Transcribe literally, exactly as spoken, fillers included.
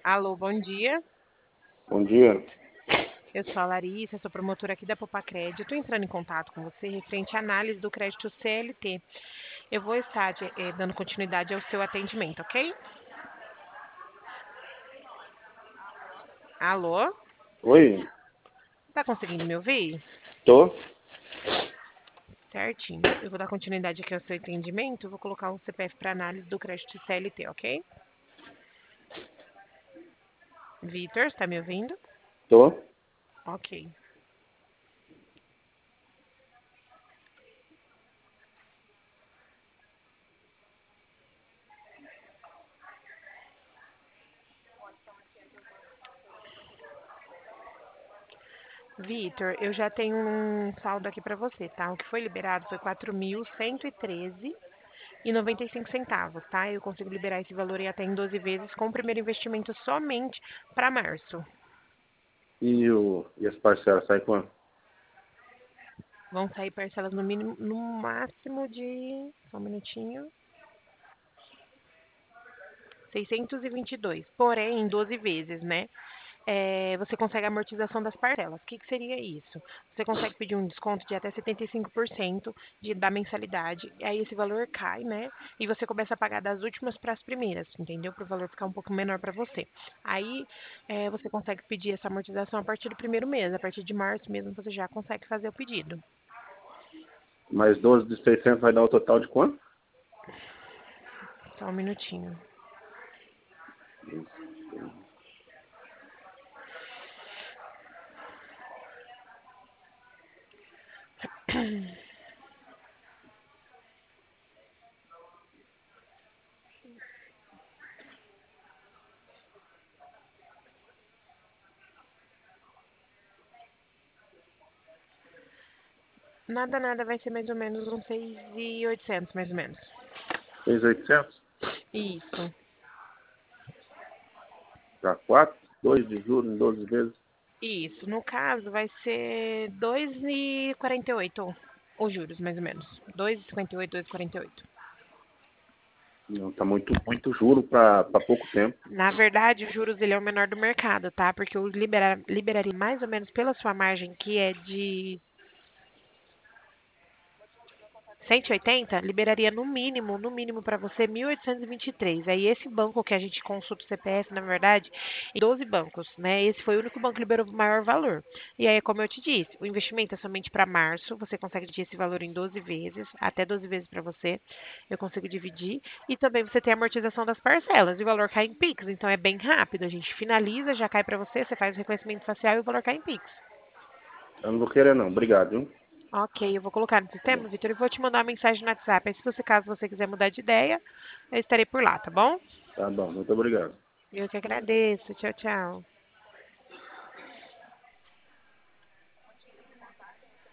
Alô, bom dia. Bom dia. Eu sou a Larissa, sou promotora aqui da Popacred. Estou entrando em contato com você referente à análise do crédito C L T. Eu vou estar te- eh, dando continuidade ao seu atendimento, ok? Alô? Oi, Tá conseguindo me ouvir? tô. Certinho. Eu vou dar continuidade aqui ao seu atendimento. Vou colocar o C P F para análise do crédito C L T, ok? Vitor, está me ouvindo? Tô. Ok. Vitor, eu já tenho um saldo aqui para você, tá? O que foi liberado foi quatro mil cento e treze e noventa e cinco centavos, tá? Eu consigo liberar esse valor em até em doze vezes com o primeiro investimento somente para março. E, o, e as parcelas saem quando? Vão sair parcelas no mínimo, no máximo de, só um minutinho, seiscentos e vinte e dois, porém em doze vezes, né? É, você consegue a amortização das parcelas. O que, que seria isso? Você consegue pedir um desconto de até setenta e cinco por cento de, da mensalidade, e aí esse valor cai, né? E você começa a pagar das últimas para as primeiras, entendeu? Para o valor ficar um pouco menor para você. Aí é, você consegue pedir essa amortização a partir do primeiro mês, a partir de março mesmo você já consegue fazer o pedido. Mais doze de seiscentos vai dar o total de quanto? Só um minutinho. Nada, nada, vai ser mais ou menos uns seis mil e oitocentos, mais ou menos. seis mil e oitocentos? Isso. Para quatro? dois de juros em doze vezes? Isso, no caso vai ser dois e quarenta e oito os juros, mais ou menos. dois e cinquenta e oito, dois e quarenta e oito. Não, tá muito, muito juro para pouco tempo. Na verdade, os juros ele é o menor do mercado, tá? Porque eu libera, liberaria mais ou menos pela sua margem, que é de cento e oitenta, liberaria no mínimo, no mínimo para você mil oitocentos e vinte e três. Aí esse banco que a gente consulta o C P F, na verdade, em doze bancos, né? Esse foi o único banco que liberou o maior valor. E aí, como eu te disse, o investimento é somente para março, você consegue dividir esse valor em doze vezes, até doze vezes para você. Eu consigo dividir e também você tem a amortização das parcelas, e o valor cai em Pix, então é bem rápido. A gente finaliza, já cai para você, você faz o reconhecimento facial e o valor cai em Pix. Eu não vou querer não, obrigado, viu? Ok, eu vou colocar no Tá bom. sistema, Vitor, e vou te mandar uma mensagem no WhatsApp. Aí, se você, caso você quiser mudar de ideia, eu estarei por lá, tá bom? Tá bom, muito obrigado. Eu que agradeço. Tchau, tchau.